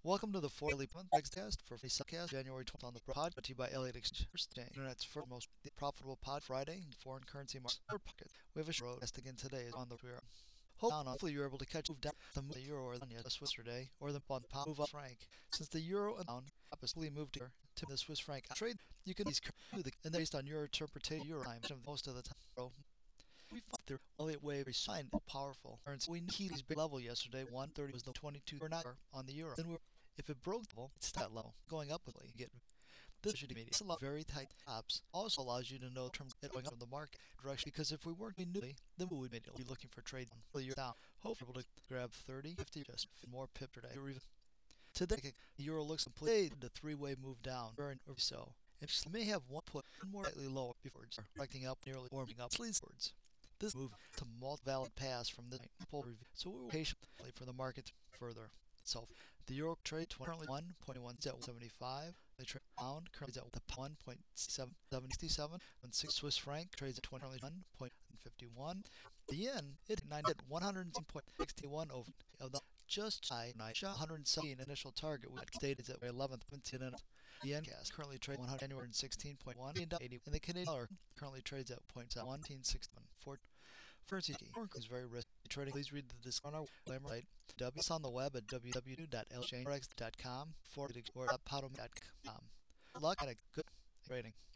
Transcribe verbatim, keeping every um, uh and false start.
Welcome to the four Daily Podcast for Podcast January twelfth on the pod, brought to you by Elliott Exchange, Internet's first most profitable pod Friday in foreign currency market. We have a show test again today on the euro. Hopefully you're able to catch move down the move the euro or the Swiss today, or the bond pound move up franc. Since the euro and pound oppositely moved here to the Swiss franc trade, you can use the and based on your interpretation euro time most of the time. We find the Elliott wave is sign powerful. We need his big level yesterday. one thirty was the twenty-two per hour on the euro. Then we're if it broke the level, it's that level. Going up quickly, you get this should be it's a lot very tight tops. Also allows you to know terms going up in the market direction, because if we weren't newly, then we would be looking for trade until you're down. Hopefully able to grab thirty, fifty, just more pip per day. Or even today, the euro looks completed the three-way move down, or so. And you may have one put more slightly lower before it's correcting up, nearly warming up, please words. This move to multi-valid pass from the pull review, so we will patiently for the market further itself. The euro trade currently one point one seventy-five. The trade pound currently is at one point seven seven. And six Swiss franc trades at one point five one. The yen it nine at one hundred ten point six one over of the just high one hundred seventeen initial target, which stated at eleventh incident. The yen cast currently trades one hundred sixteen point one eighty, and the Canadian dollar currently trades at one point one six seven four. Currency is very risky trading. Please read the disclaimer on our website. W on the web at w w w dot l exchange dot com or at podom dot com. Good luck and a good trading.